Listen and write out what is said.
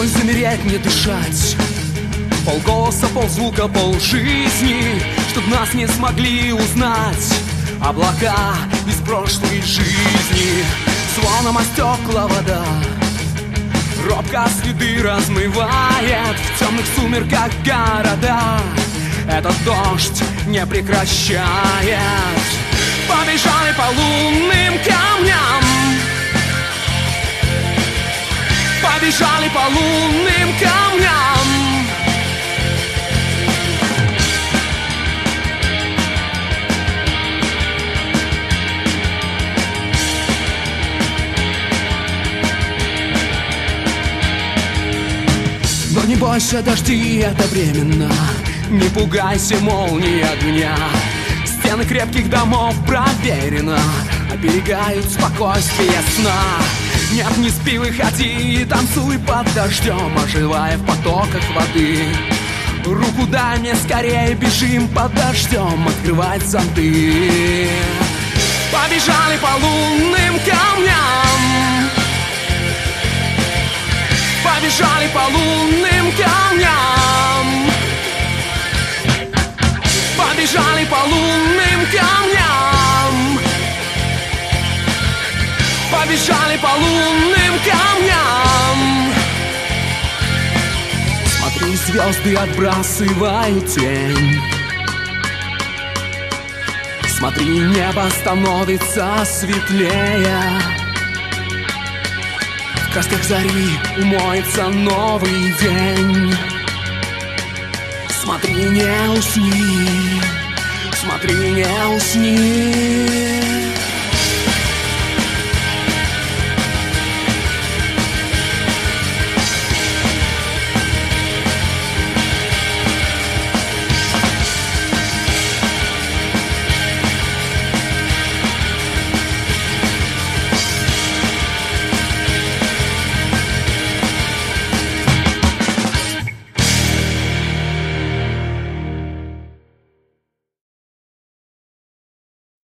Пришлось замереть, не дышать. Полголоса, ползвука, полжизни, чтоб нас не смогли узнать облака из прошлой жизни. Звоном о стекла вода робко следы размывает в темных сумерках города. Этот дождь не прекращает. Побежали по лунным камням, побежали по лунным камням. Но не бойся, дожди, это временно. Не пугайся молнии огня. Стены крепких домов проверено, оберегают спокойствие сна. Нет, не спи, выходи и танцуй под дождем, оживая в потоках воды. Руку дай мне, скорее бежим под дождем, открывать зонты. Побежали по лунным камням, побежали по лунным камням, побежали по лунным камням, побежали по лунным камням. Смотри, звезды отбрасывают тень. Смотри, небо становится светлее. В красках зари умоется новый день. Смотри, не усни, смотри, не усни.